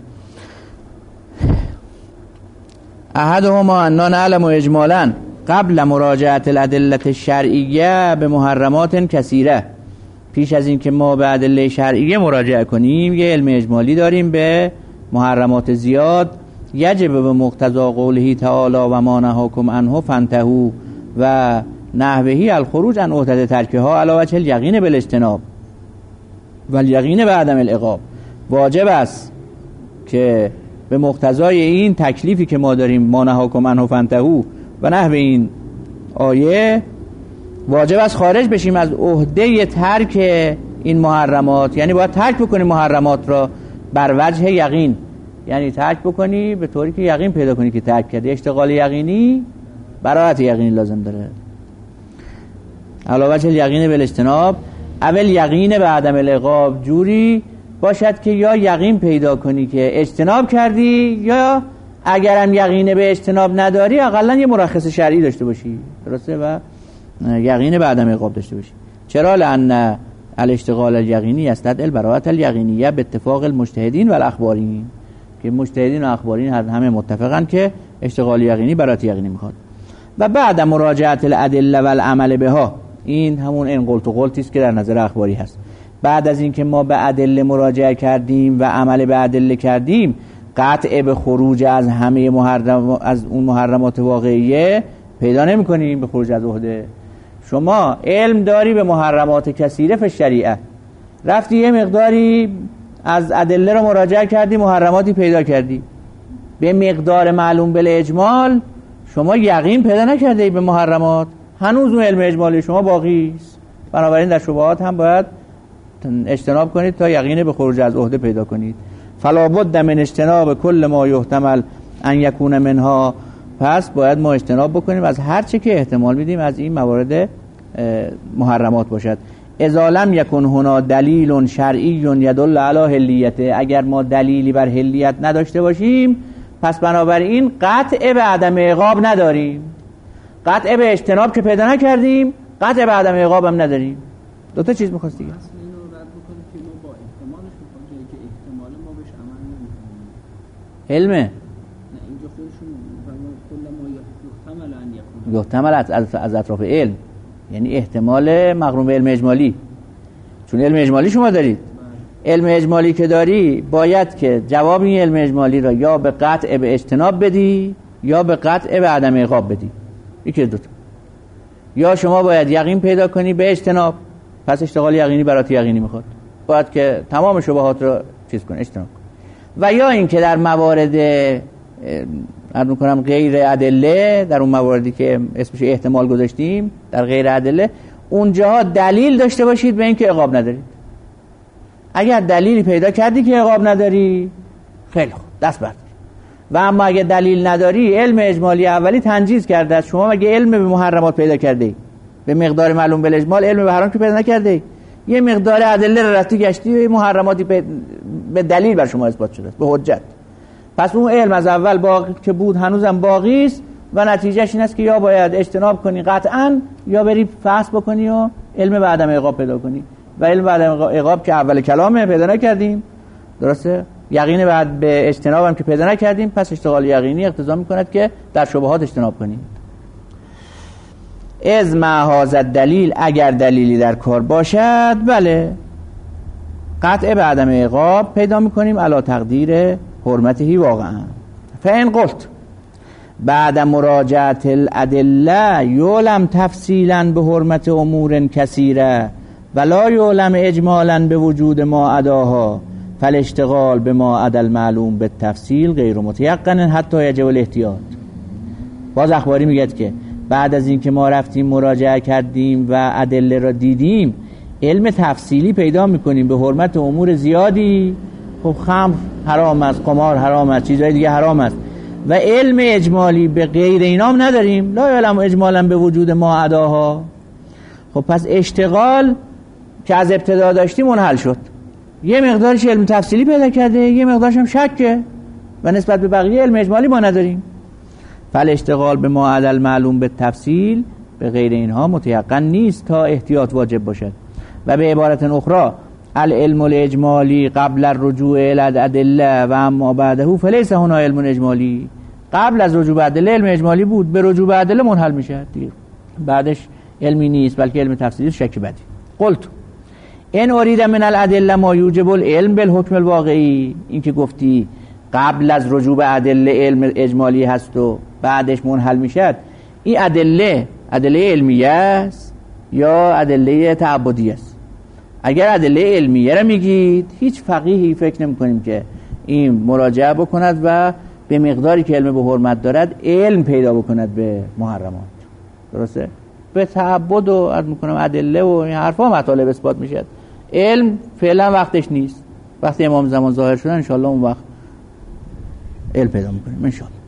احدهما اننا نعلم اجمالا قبل مراجعه الادله الشرعیه به محرمات کثیره. پیش از این که ما به ادله شرعیه مراجعه کنیم یه علم اجمالی داریم به محرمات زیاد. یجب به مقتضا قوله تعالی و ما نهاکم عنه فانتهوا و نحوه الخروج عن عهده ترکها علی وجه الیقین بالاجتناب و الیقین بعدم العقاب. واجب است که به مقتضای این تکلیفی که ما داریم، ما نهاکم عنه فانتهوا و نحو این آیه، واجب است خارج بشیم از عهده ترک این محرمات. یعنی باید ترک بکنی محرمات را بر وجه یقین، یعنی ترک بکنی به طوری که یقین پیدا کنی که ترک کردی. اشتغال یقینی براحت یقینی لازم داره. علاوه وجه یقین بالاجتناب اول یقین به عدم العقاب جوری باشد که یا یقین پیدا کنی که اجتناب کردی، یا اگرم یقین به اجتناب نداری اقلا یه مرخص شرعی داشته باشی، درسته؟ و یقین به عدم العقاب داشته باشی. چرا؟ لأن الاشتغال الیقینی یستدعی البراءة الیقینیه به اتفاق المجتهدین و الاخبارین، که مجتهدین و اخبارین همه متفقن که اشتغال یقینی برات یقینی میخواد. و بعد مراجعه الادله و العمل بها، این همون این قلت و قلتی است که در نظر اخباری هست. بعد از این که ما به ادله مراجعه کردیم و عمل به ادله کردیم، قطع به خروج از همه از اون محرمات واقعیه پیدا نمی کنیم. به خروج از عهده شما علم داری به محرمات کثیره فی شریعه، رفتی یه مقداری از ادله رو مراجعه کردی، محرماتی پیدا کردی به مقدار معلوم بالاجمال، شما یقین پیدا نکرده به محرمات، هنوز اون علم اجمالی شما باقی است. بنابراین در شبهات هم باید اجتناب کنید تا یقین به خروج از عهده پیدا کنید. فلا بد من اجتناب کل ما یحتمل ان یکون منها، پس باید ما اجتناب بکنیم از هر چه که احتمال میدیم از این موارد محرمات باشد. اذا لم یکن هنا دلیل شرعی یدل علی حلیته، اگر ما دلیلی بر حلیت نداشته باشیم پس بنابراین قطع به عدم عقاب نداریم. قطع به اجتناب که پیدا نکردیم، قطع به عدم عقاب هم نداریم. دو تا چیز می‌خواستی دیگه. اصلا اینو رد بکنیم که ما با احتمالش می‌خوایم، جایی که احتمال ما بهش عمل نمی‌کنیم. علمه. نه اینجا خودشون می‌فرمایند کل ما یحتمل ان یکون. یحتمل از اطراف علم، یعنی احتمال مقرون به علم اجمالی. چون علم اجمالی شما دارید. علم اجمالی که داری باید که جواب این علم اجمالی را یا به قطع به اجتناب بدی یا به قطع به عدم عقاب بدی. یکی از دو تا. یا شما باید یقین پیدا کنی به اجتناب، پس اشتغال یقینی برات یقینی میخواد، باید که تمام شبهات رو چیز کنی، اجتناب کنی. و یا این که در موارد عرض می‌کنم غیر ادله، در اون مواردی که اسمش احتمال گذاشتیم در غیر ادله، اونجاها دلیل داشته باشید به این که عقاب ندارید. اگر دلیلی پیدا کردی که عقاب نداری، خیلی خوب، دست بردار. و اما اگه دلیل نداری، علم اجمالی اولی تنجیز کرده است. شما مگه علم به محرمات پیدا کرده ای؟ به مقدار معلوم بالاجمال علم به حرام که پیدا نکرده ای؟ یه مقدار ادله رو رفتی گشتی و محرماتی به دلیل بر شما اثبات شده است، به حجت. پس اون علم از اول باقی که بود هنوزم باقی است و نتیجهش این است که یا باید اجتناب کنی قطعاً، یا بری فحص بکنی و علم به عدم عقاب پیدا کنی. و علم به عدم عقاب که اول کلامه پیدا نکردیم، درسته؟ یقین بعد به اجتناب هم که پیدا نکردیم، پس اشتغال یقینی اقتضا می‌کند که در شبهات اجتناب کنیم. از ما هذا دلیل، اگر دلیلی در کار باشد، بله قطع به عدم عقاب پیدا می‌کنیم علی تقدیر حرمتهی واقعا. فإن قلت بعد مراجعت الادله یعلم تفصیلا به حرمت امور کثیره ولا یعلم اجمالا به وجود ما عداها، فالاشتغال به ما عدا المعلوم به تفصیل غیر متیقن حتی یجب الاحتیاط. باز اخباری میگه که بعد از این که ما رفتیم مراجعه کردیم و ادله را دیدیم، علم تفصیلی پیدا میکنیم به حرمت امور زیادی. خب خمر حرام است، قمار حرام است، چیزهای دیگه حرام است، و علم اجمالی به غیر اینام نداریم. لا علم اجمالا به وجود ما عداها. خب پس اشتغال که از ابتدا داشتیم منحل شد. یه مقدارش علم تفصیلی پیدا کرده، یه مقدارش هم شکه و نسبت به بقیه علم اجمالی ما نداریم. فالاشتغال به ما عدا المعلوم به تفصیل به غیر اینها متیقن نیست تا احتیاط واجب باشد. و به عبارت اخرى العلم الاجمالی قبل الرجوع الی الادله و اما بعده فلیس هنا علم اجمالی. قبل از رجوع به ادله علم اجمالی بود، به رجوع به ادله منحل میشه دیگه، بعدش علمی نیست بلکه علم تفصیلی شک بدی. قلت ان اريد من الادله ما یوجب العلم بالحکم الواقعی، این که گفتی قبل از رجوع به ادله علم اجمالی هست و بعدش منحل میشد، این ادله علمیه است یا ادله تعبدی است؟ اگر ادله علمیه را میگید، هیچ فقیهی فکر نمی کنیم که این مراجعه بکند و به مقداری که علم به حرمت دارد علم پیدا بکند به محرمات. درسته؟ به تعبد و عرض میکنم ادله و این حرفا مطالب اثبات میشد. علم فعلا وقتش نیست. وقتی امام زمان ظاهر شدن انشاءالله اون وقت علم پیدا میکنیم انشاءالله.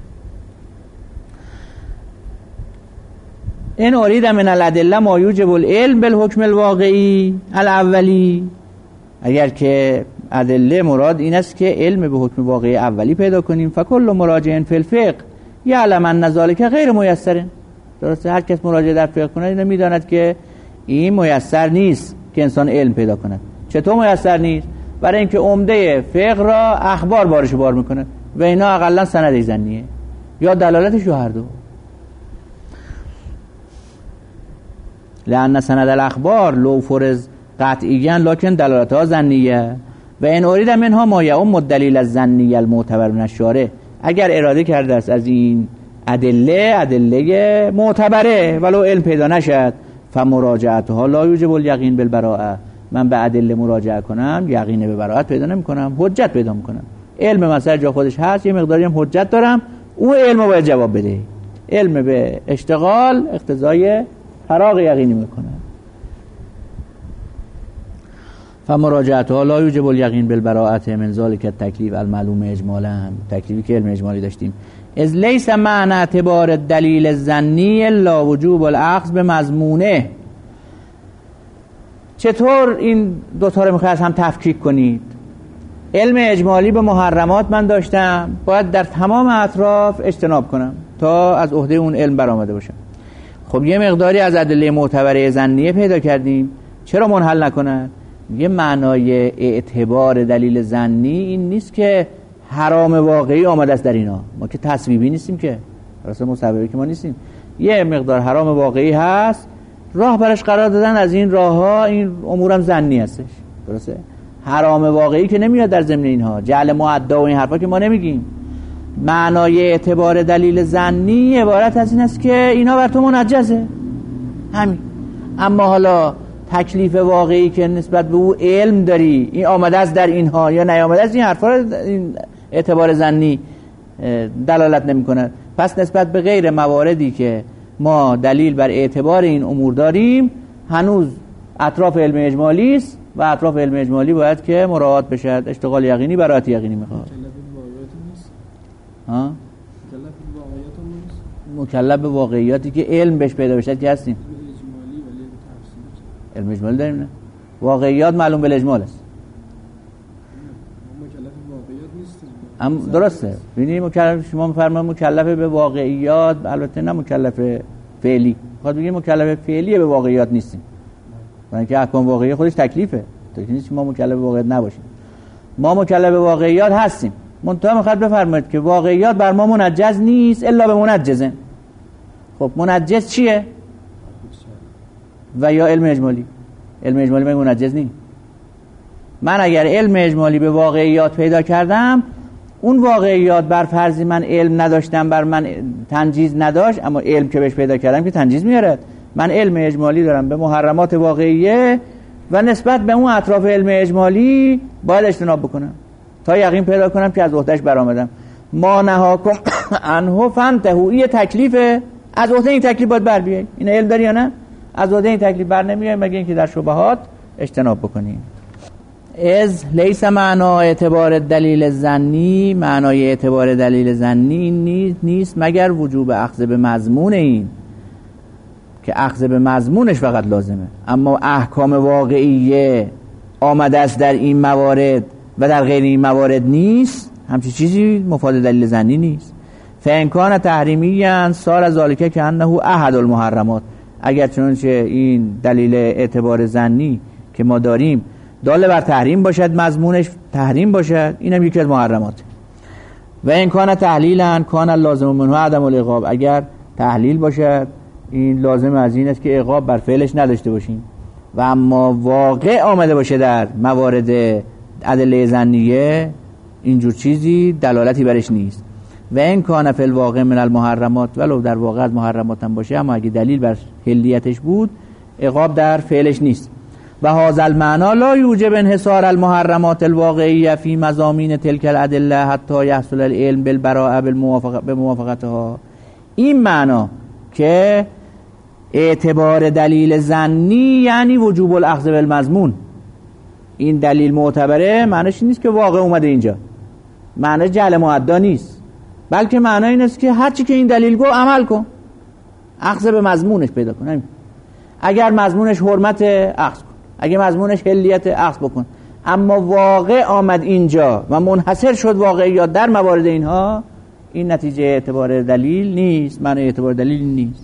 این اريد من الادله ما یوجب العلم بالحکم الواقعی الاولی، اگر که ادله مراد این است که علم به حکم واقعی اولی پیدا کنیم، فکل مراجع فی الفقه یعلم ان ذلک غیر میسر. درسته؟ هر کس مراجعه در فقه کنه اینو میداند که این میسر نیست که انسان علم پیدا کند. چطور میسر نیست؟ برای اینکه عمده فقه را اخبار بارش بار میکنه و اینا اقلا سند ظنیه یا دلالتش هر دو. لأن سند الاخبار لو فرض قطعیاً لکن دلالتها ظنیه و این اريد منها ما یعم الدلیل الظنی المعتبر من الشارع. اگر اراده کرده است از این ادله معتبره ولو علم پیدا نشد، فمراجعتها لا یوجب الیقین بالبراءه. من به ادله مراجعه کنم یقین به براءت پیدا نمی کنم، حجت پیدا می کنم. علم مثلا جا خودش هست، یه مقداری هم حجت دارم، اون علم رو باید جواب بده. علم به اشتغال اقتضای فراغ یقینی میکنه. فمراجعتها لا یوجب الیقین بالبراءه من ذلک التکلیف المعلوم اجمالا. تکلیفی که علم اجمالی داشتیم، از لیس معنی اعتبار الدلیل الظنی الا وجوب الاخذ بمضمونه. چطور این دو تا رو میخواید هم تفکیک کنید؟ علم اجمالی به محرمات من داشتم، باید در تمام اطراف اجتناب کنم تا از عهده اون علم برآمده باشم. خب یه مقداری از ادله معتبره ظنیه پیدا کردیم، چرا منحل نکنن؟ یه معنای اعتبار دلیل ظنی این نیست که حرام واقعی آمده است در اینا. ما که تصویبی نیستیم، که راست مسببی که ما نیستیم. یه مقدار حرام واقعی هست، راه برش قرار دادن، از این راهها این امورم ظنی هستش. درسته؟ حرام واقعی که نمیاد در ضمن اینها، جعل معدا و این حرفا که ما نمیگیم. معنای اعتبار دلیل ظنی عبارت از این است که اینا بر تو منجزه، همین. اما حالا تکلیف واقعی که نسبت به او علم داری، این آمده است در اینها یا نیامده است، این حرفا این اعتبار ظنی دلالت نمی کند. پس نسبت به غیر مواردی که ما دلیل بر اعتبار این امور داریم، هنوز اطراف علم اجمالی است و اطراف علم اجمالی باید که مراعات بشد. اشتغال یقینی برات یقینی میخواد. ها مکلف به واقعیات هم نیست. مکلف به واقعیاتی که علم بهش پیدا بشه که هستیم. اجمالی ولی تفصیلی. علم اجمالی داریم نه؟ واقعیات معلوم به اجمال است. مکلف به واقعیات نیستیم. هم درسته. ببینید مکلف، شما می‌فرمایید مکلف به واقعیات، البته نه مکلف فعلی. خود بگیم مکلف فعلی به واقعیات نیستیم. برای اینکه احکام واقعی خودش تکلیفه. تکلیف نیست ما مکلف به واقعیات نباشیم. ما مکلف به واقعیات هستیم. منتها میخواد بفرمایید که واقعیات بر ما منجز نیست الا به منجزه. خب منجز چیه؟ و یا علم اجمالی. علم اجمالی به منجز نیست. من اگر علم اجمالی به واقعیات پیدا کردم، اون واقعیات بر فرضی من علم نداشتم، بر من تنجیز نداشت، اما علم که بهش پیدا کردم که تنجیز میارد. من علم اجمالی دارم به محرمات واقعیه و نسبت به اون اطراف علم اجمالی باید اجتناب بکنم تا یقین پیدا کنم که از عهدهش برآمدم. ما نهاکم عنه فانتهوا. این تکلیفه، از عهده این تکلیف باید بر بیای. این علم داری یا نه؟ از عهده این تکلیف بر نمیای مگه اینکه در شبهات اجتناب بکنی. از لیس معنا اعتبار دلیل ظنی، معنای اعتبار دلیل ظنی نیست مگر وجوب اخذ به مضمون این، که اخذ به مضمونش فقط لازمه، اما احکام واقعیه آمده است در این موارد و در غیر این موارد نیست، همچین چیزی مفاد دلیل ظنی نیست. فانکان تحریمیان صار ذالک که انه احد المحرمات. اگر چنانچه این دلیل اعتبار ظنی که ما داریم دال بر تحریم باشد، مضمونش تحریم باشد، اینم یکی از محرمات. و انکان تحلیلا کان لازم منه عدم العقاب. اگر تحلیل باشد این لازم از این است که عقاب بر فعلش نداشته باشیم، و اما واقع آمده باشه در موارد ادله ظنیه اینجور چیزی دلالتی برش نیست. و این کان فی الواقع من المحرمات، ولو در واقع از محرمات هم باشه اما اگه دلیل بر حلیتش بود عقاب در فعلش نیست. و هذا المعنى لا یوجب انحصار المحرمات الواقعیه فی مضامین تلک الادله حتی یحصل العلم بالبراءه بموافقتها. این معنا که اعتبار دلیل ظنی یعنی وجوب الاخذ بالمضمون، این دلیل معتبره، معنیش نیست که واقع اومده اینجا، معنی جعل معدا نیست، بلکه معنی این است که هر چی که این دلیل گفت عمل کن، اخذ به مضمونش پیدا کن. اگر مضمونش حرمت اخذ کن، اگر مضمونش حلیت اخذ بکن. اما واقع آمد اینجا و منحصر شد واقعیات در موارد اینها، این نتیجه اعتبار دلیل نیست، معنی اعتبار دلیل نیست.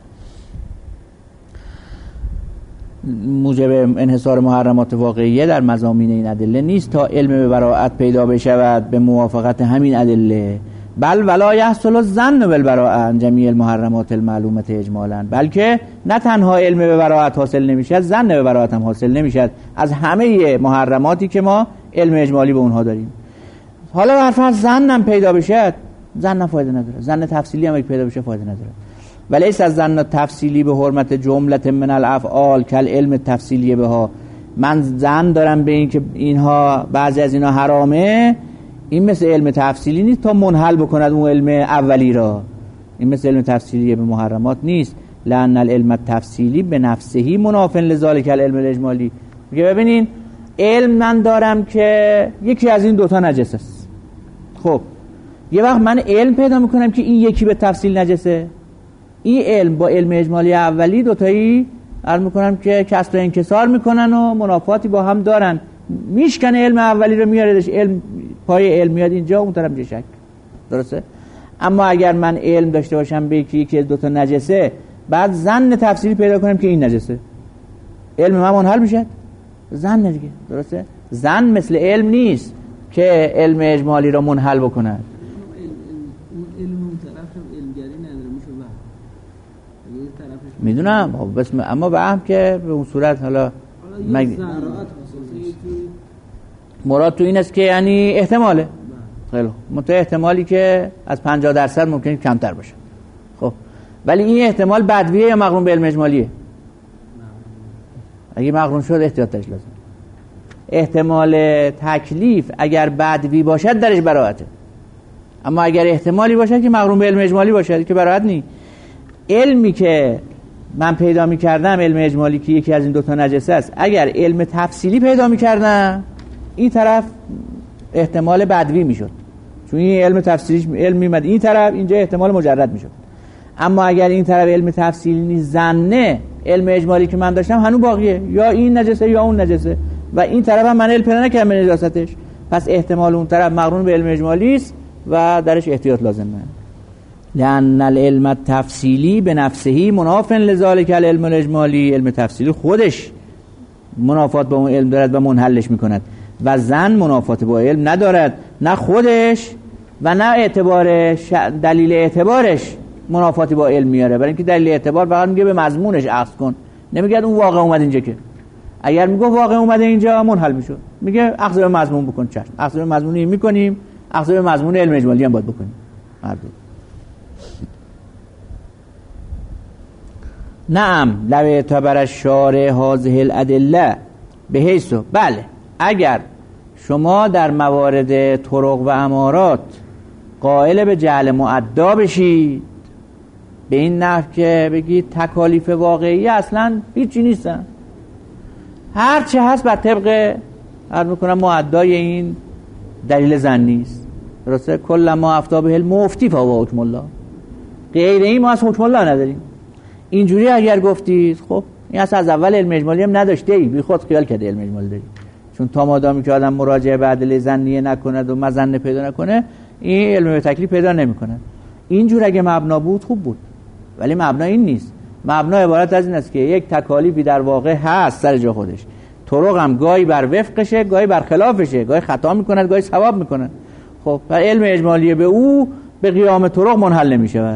موجب انحصار محرمات واقعیه در مضامین این ادله نیست تا علم به براءت پیدا بشود به موافقت همین ادله، بل ولا یحصل الظن بالبراءه عن جمیع المحرمات المعلومه اجمالا. بلکه نه تنها علم به براءت حاصل نمیشد، ظن به براءت هم حاصل نمیشد از همه محرماتی که ما علم اجمالی به اونها داریم. حالا بر فرض ظن هم پیدا بشد، ظن فایده نداره، ظن تفصیلی هم پیدا بشه فایده نداره. ولیس از ظن تفصیلی به حرمت جمله من الافعال کل علم تفصیلی بها. من ظن دارم به این که اینها بعضی از اینها حرامه، این مثل علم تفصیلی نیست تا منحل بکند اون علم اولی را. این مثل علم تفصیلی به محرمات نیست، لأن العلم التفصیلی به نفسه مناف لذالک العلم الاجمالی. میگه ببینین علم من دارم که یکی از این دوتا نجس است. خب یه وقت من علم پیدا میکنم که این یکی به تفصیل نجسه، این علم با علم اجمالی اولی دوتایی عرض میکنم که کسر و انکسار میکنن و منافاتی با هم دارن، میشکنه علم اولی رو میاردش، علم پای علم میاد اینجا، اون طرف میشه شک. درسته؟ اما اگر من علم داشته باشم به یکی از دوتا نجسه، بعد ظن تفصیلی پیدا کنم که این نجسه، علم من منحل میشه، ظن دیگه. درسته؟ ظن مثل علم نیست که علم اجمالی رو منحل بکنه. میدونم بس اما به هم که به اون صورت حالا مراد تو این است که یعنی احتماله، خیلی منتها احتمالی که از 50% ممکنه کمتر باشه. خب ولی این احتمال بدویه یا مقرون به علم اجمالیه؟ اگه مقرون شد احتیاطش لازم. احتمال تکلیف اگر بدوی باشد درش براءته، اما اگر احتمالی باشد که مقرون به علم اجمالی باشد که براءت نیست. علمی که من پیدا می‌کردم علم اجمالی که یکی از این دوتا نجسه است، اگر علم تفصیلی پیدا می‌کردم این طرف احتمال بدوی میشد، چون این علم تفسیریش علم میمد این طرف، اینجا احتمال مجرد میشد. اما اگر این طرف علم تفسیری نیست، زنه علم اجمالی که من داشتم هنوز باقیه، یا این نجسه یا اون نجسه، و این طرف هم من علم پیدا نکردم به نجاستش، پس احتمال اون طرف مقرون به علم اجمالی است و درش احتیاط لازمه. لأن العلم التفصیلی به نفسه مناف لذالک العلم الاجمالی، علم تفصیلی خودش منافات با اون علم دارد و منحلش میکند و زن منافات با علم ندارد، نه خودش و نه اعتبارش، دلیل اعتبارش منافاتی با علم میاره، برای اینکه دلیل اعتبار فقط میگه به مضمونش اخذ کن، نمیگه اون واقع اومد اینجا. که اگر میگه واقع اومده اینجا منحل میشد، میگه اخذ به مضمون بکن، چشم اخذ به مضمونی میکنیم، اخذ به مضمون علم اجمالی هم باید بکنیم. مردم نعم لو اعتبر الشارع هذه الادله بحیث، بله اگر شما در موارد طرق و امارات قائل به جعل معدا بشید، به این نحو که بگید تکالیف واقعی اصلا هیچی نیستن، هر چه هست بر طبق عرض میکنم معدای این دلیل ظنی است، درسته؟ کل ما افتى به المفتی فهو حکم الله، غیر این ما از حکم الله نداریم. اینجوری اگر گفتید خب این اصلا از اول علم اجمالی هم نداشته ای، بی خود خیال کرده علم اجمالی داری، چون تا مادامی که آدم مراجعه به ادله ظنیه نکند و مظنه پیدا نکنه این علم به تکلیف پیدا نمیکنه. اینجور اگه مبنا بود خوب بود، ولی مبنا این نیست. مبنا عبارت از این است که یک تکالیفی در واقع هست سر جا خودش، طرق هم گاهی بر وفقشه گاهی بر خلافشه، گاهی خطا میکند گاهی ثواب میکند. خب و علم اجمالی به او به قیام طرق منحل نمیشه.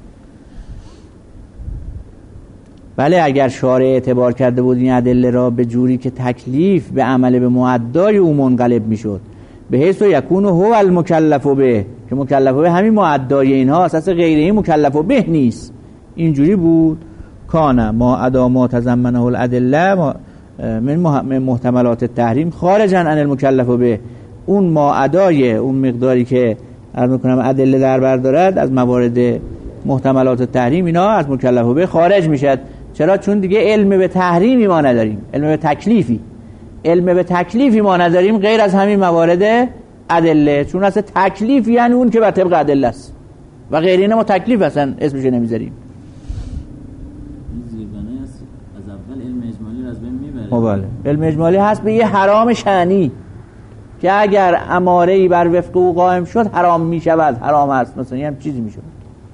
بله اگر شارع اعتبار کرده بود این ادله را به جوری که تکلیف به عمل به معدای او منقلب میشد، به حیث یکون هو المکلف به، که مکلف به همین معدای اینها، اساس غیر این مکلف به نیست، اینجوری بود کان ما ادامات تضمنه الادله من محتملات التحریم خارجا عن المکلف به، اون ما ادای اون مقداری که عرض میکنم ادله در بر دارد از موارد محتملات التحریم اینا از مکلف به خارج میشد. چرا؟ چون دیگه علم به تحریمی ما نداریم، علم به تکلیفی، علم به تکلیفی ما نداریم غیر از همین موارد ادله، چون اصلا تکلیف یعنی اون که بر طبق ادله است و غیر اینه ما تکلیف اصلا اسمش نمیذاریم. از اول علم اجمالی رو از بین میبره. بله علم اجمالی هست به یه حرام شأنی که اگر اماره‌ای بر وفق او قائم شد حرام میشود، حرام هست، مثلا یه هم چیزی میشود.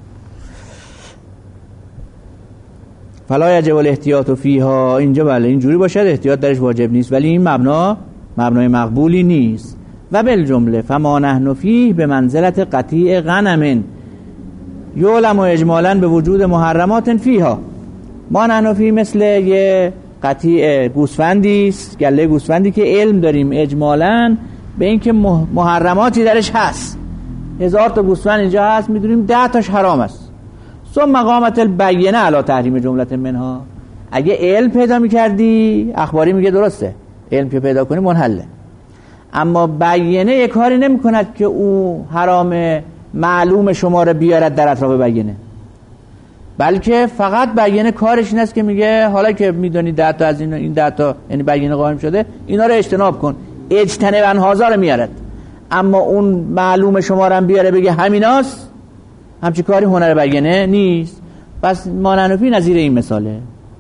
فلا یجب الاحتیاط فیها، اینجا بله اینجوری باشد احتیاط درش واجب نیست، ولی این مبنای مقبولی نیست. و بالجمله فما نحن فیه به منزلت قطیع غنم یعلم اجمالا به وجود محرمات فیها، ما نحن فیه مثل یه قطیع گوسفندی است، گله گوسفندی که علم داریم اجمالا به این که محرماتی درش هست، 1000 تا گوسفند اینجا هست میدونیم 10 تاش حرام است. ثم مقامت البینه علی تحریم جملت منها، اگه علم پیدا میکردی اخباری میگه درسته، علم که پیدا کنی منحله، اما بینه یک کاری نمیکند که او حرام معلوم شما رو بیارد در اطراف بینه، بلکه فقط بینه کارش این است که میگه حالا که میدونی 10 تا از این 10 تا یعنی بینه قائم شده اینا رو اجتناب کن، اجتناب هازا رو میارد، اما اون معلوم شما رو بیاره بگه همیناست، همچی کاری هنر بینه نیست. پس مانعنفی نظیر این مثاله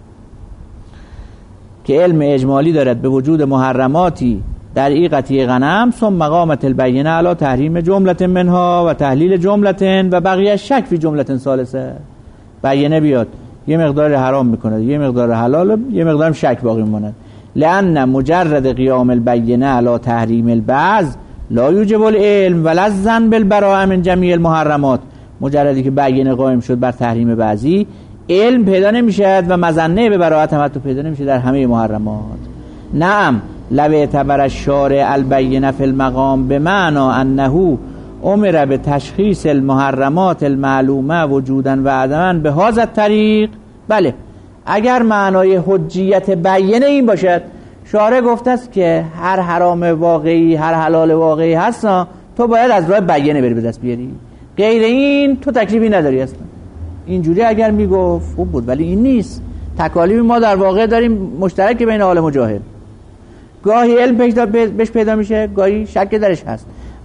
که علم اجمالی دارد به وجود محرماتی در این قطیع غنم، ثم مقامت البینه علی تحریم جملت منها و تحلیل جملت و بقیه شک فی جملت ثالثه، بینه بیاد یه مقدار حرام میکنه یه مقدار حلال یه مقدار شک باقی میمونه، لأن مجرد قیام البینه علی تحریم البعض لا یوجب العلم ولا الظن بالبراءة من جمیع المحرمات، مجردی که بینه قائم شد بر تحریم بعضی علم پیدا نمیشد و مظنه به براءت هم حتی پیدا نمیشه در همه محرمات. نعم لو اعتبر الشارع البینه فی المقام بمعنی انه امر به تشخیص المحرمات المعلومه وجودا و عدما به هذا الطریق، بله اگر معنای حجیت بینه این باشد شارع گفته است که هر حرام واقعی هر حلال واقعی هست تو باید از راه بینه بری به دست بیاری، غیر این تو تکلیفی نداری اصلا. اینجوری اگر میگفت خوب بود، ولی این نیست. تکالیف ما در واقع داریم مشترک بین عالم و جاهل، گاهی علم بهش پیدا میشه گاهی شک درش هست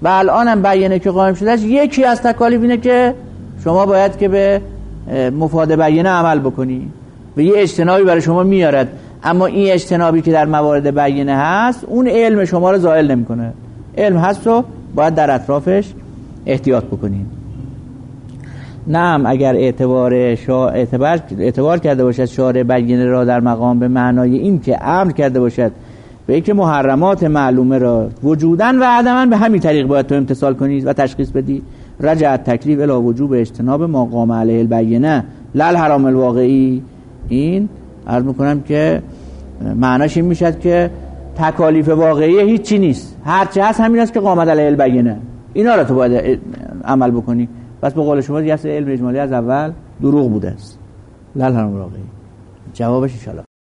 و الان هم بیانه که قائم شدهش یکی از تکالیف اینه که شما باید که به مفاد بیانه عمل بکنی و یه اجتنابی برای شما میارد، اما این اجتنابی که در موارد بیانه هست اون علم شما رو زائل نمیکنه. علم هست و باید در اطرافش احتیاط بکنین. نعم اگر اعتبار کرده باشد شارع بیانه را در مقام به معنای این که امر کرده باشد به اینکه محرمات معلومه را وجوداً و عدماً به همین طریق باید تو امتثال کنی و تشخیص بدی، رجع تکلیف الی وجوب اجتناب ما قام علیه البینه لا الحرام الواقعی. این عرض میکنم که معناش این میشد که تکالیف واقعی هیچی نیست، هرچی هست همین است که قامت علیه البینه، اینا را تو باید عمل بکنی. بس به قول شما دیگه علم اجمالی از اول دروغ بوده است. لا الحرام الواقعی. جوابش ان شاء الله